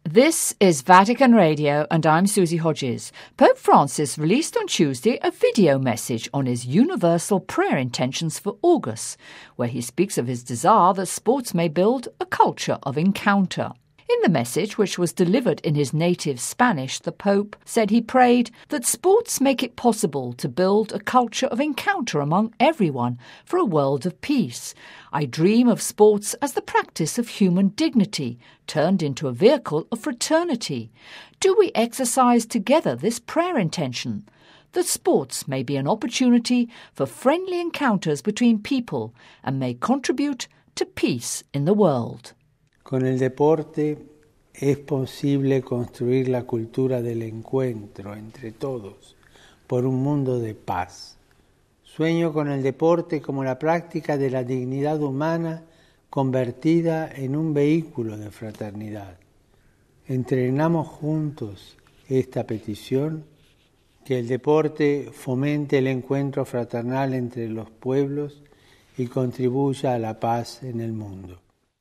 This is Vatican Radio, and I'm Susie Hodges. Pope Francis released on Tuesday a video message on his universal prayer intentions for August, where he speaks of his desire that sports may build a culture of encounter. In the message, which was delivered in his native Spanish, the Pope said he prayed that sports make it possible to build a culture of encounter among everyone for a world of peace. I dream of sports as the practice of human dignity, turned into a vehicle of fraternity. Do we exercise together this prayer intention? That sports may be an opportunity for friendly encounters between people and may contribute to peace in the world. Con el deporte es posible construir la cultura del encuentro entre todos por un mundo de paz. Sueño con el deporte como la práctica de la dignidad humana convertida en un vehículo de fraternidad. Entrenamos juntos esta petición, que el deporte fomente el encuentro fraternal entre los pueblos y contribuya a la paz en el mundo.